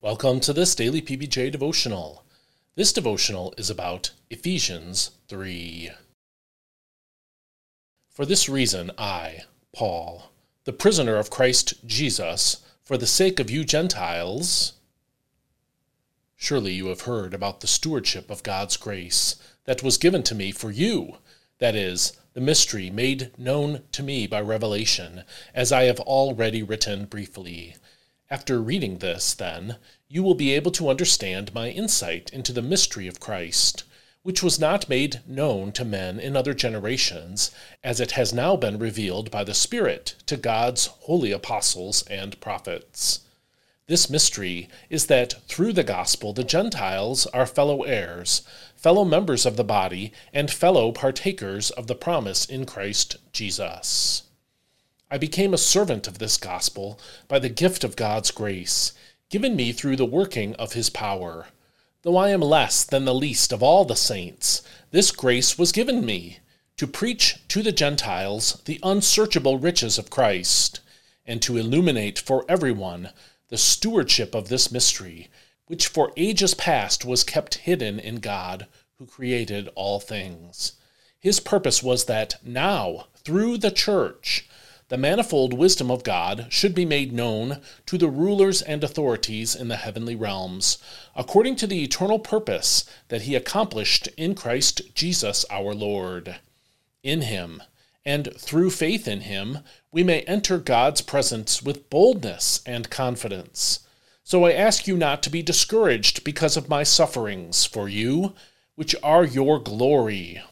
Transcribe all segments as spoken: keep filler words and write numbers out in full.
Welcome to this daily P B J devotional. This devotional is about Ephesians three. For this reason, I, Paul, the prisoner of Christ Jesus, for the sake of you Gentiles, surely you have heard about the stewardship of God's grace that was given to me for you, that is, the mystery made known to me by revelation, as I have already written briefly. After reading this, then, you will be able to understand my insight into the mystery of Christ, which was not made known to men in other generations, as it has now been revealed by the Spirit to God's holy apostles and prophets. This mystery is that through the gospel the Gentiles are fellow heirs, fellow members of the body, and fellow partakers of the promise in Christ Jesus. I became a servant of this gospel by the gift of God's grace, given me through the working of his power. Though I am less than the least of all the saints, this grace was given me, to preach to the Gentiles the unsearchable riches of Christ, and to illuminate for everyone the stewardship of this mystery, which for ages past was kept hidden in God, who created all things. His purpose was that now, through the church, the manifold wisdom of God should be made known to the rulers and authorities in the heavenly realms, according to the eternal purpose that he accomplished in Christ Jesus our Lord. In him, and through faith in him, we may enter God's presence with boldness and confidence. So I ask you not to be discouraged because of my sufferings for you, which are your glory.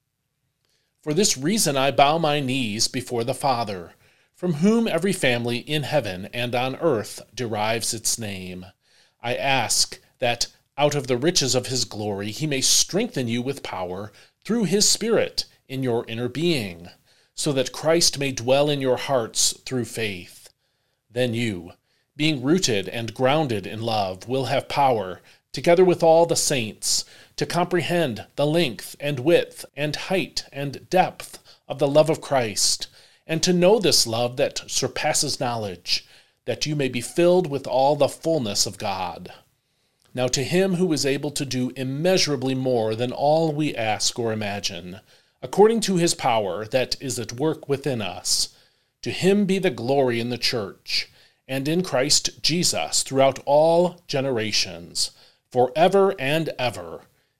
For this reason I bow my knees before the Father, from whom every family in heaven and on earth derives its name. I ask that out of the riches of his glory he may strengthen you with power through his Spirit in your inner being, so that Christ may dwell in your hearts through faith. Then you, being rooted and grounded in love, will have power, together with all the saints, to comprehend the length and width and height and depth of the love of Christ, and to know this love that surpasses knowledge, that you may be filled with all the fullness of God. Now to him who is able to do immeasurably more than all we ask or imagine, according to his power that is at work within us, to him be the glory in the church, and in Christ Jesus throughout all generations, forever and ever.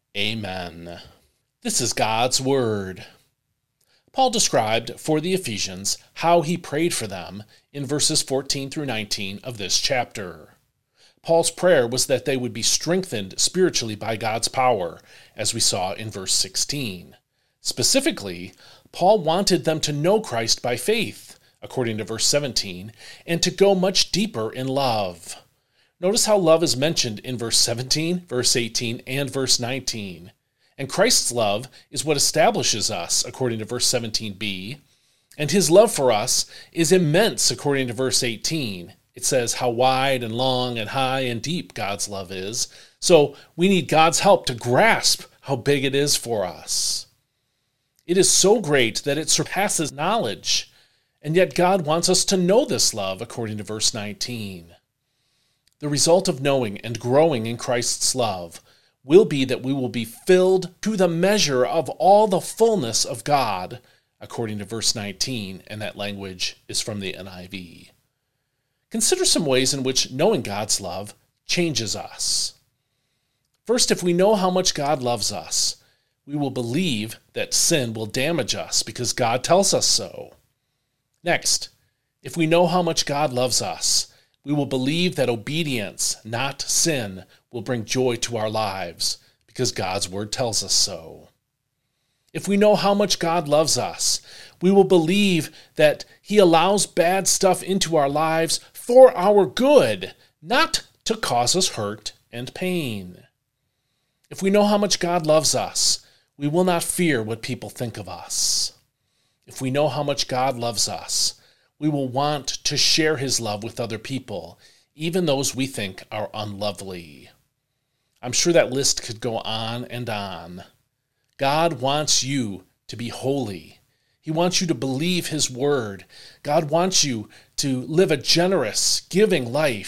Amen. This is God's Word. Paul described for the Ephesians how he prayed for them in verses fourteen through nineteen of this chapter. Paul's prayer was that they would be strengthened spiritually by God's power, as we saw in verse sixteen. Specifically, Paul wanted them to know Christ by faith, according to verse seventeen, and to go much deeper in love. Notice how love is mentioned in verse seventeen, verse eighteen, and verse nineteen. And Christ's love is what establishes us, according to verse seventeen b, and his love for us is immense, according to verse eighteen. It says how wide and long and high and deep God's love is, so we need God's help to grasp how big it is for us. It is so great that it surpasses knowledge, and yet God wants us to know this love, according to verse nineteen. The result of knowing and growing in Christ's love will be that we will be filled to the measure of all the fullness of God, according to verse nineteen, and that language is from the N I V. Consider some ways in which knowing God's love changes us. First, if we know how much God loves us, we will believe that sin will damage us because God tells us so. Next, if we know how much God loves us, we will believe that obedience, not sin, will bring joy to our lives, because God's word tells us so. If we know how much God loves us, we will believe that he allows bad stuff into our lives for our good, not to cause us hurt and pain. If we know how much God loves us, we will not fear what people think of us. If we know how much God loves us, we will want to share his love with other people, even those we think are unlovely. I'm sure that list could go on and on. God wants you to be holy. He wants you to believe his word. God wants you to live a generous, giving life.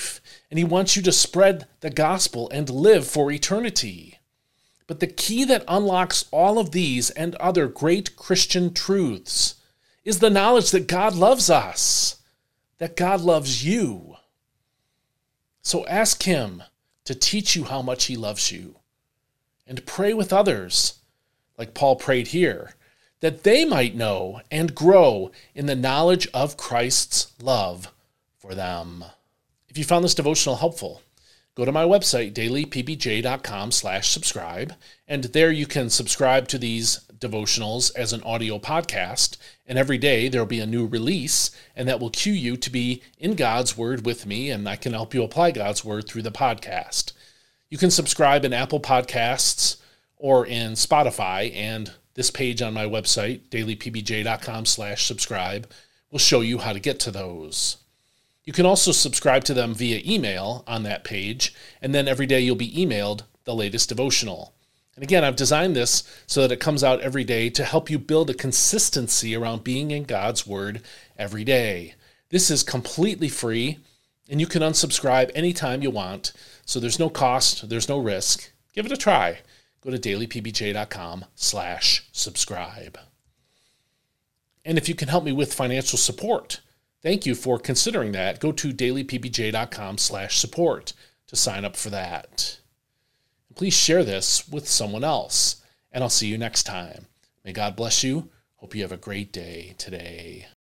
and he wants you to spread the gospel and live for eternity. But the key that unlocks all of these and other great Christian truths is the knowledge that God loves us, that God loves you. So ask him to teach you how much he loves you, and pray with others, like Paul prayed here, that they might know and grow in the knowledge of Christ's love for them. If you found this devotional helpful, go to my website, daily p b j dot com slash subscribe, and there you can subscribe to these devotionals as an audio podcast, and every day there will be a new release, and that will cue you to be in God's Word with me, and I can help you apply God's Word through the podcast. You can subscribe in Apple Podcasts or in Spotify, and this page on my website, daily p b j dot com slash subscribe, will show you how to get to those. You can also subscribe to them via email on that page, and then every day you'll be emailed the latest devotional. And again, I've designed this so that it comes out every day to help you build a consistency around being in God's Word every day. This is completely free, and you can unsubscribe anytime you want, so there's no cost, there's no risk. Give it a try. Go to daily p b j dot com slash subscribe. And if you can help me with financial support, thank you for considering that. Go to daily p b j dot com slash support to sign up for that. Please share this with someone else, and I'll see you next time. May God bless you. Hope you have a great day today.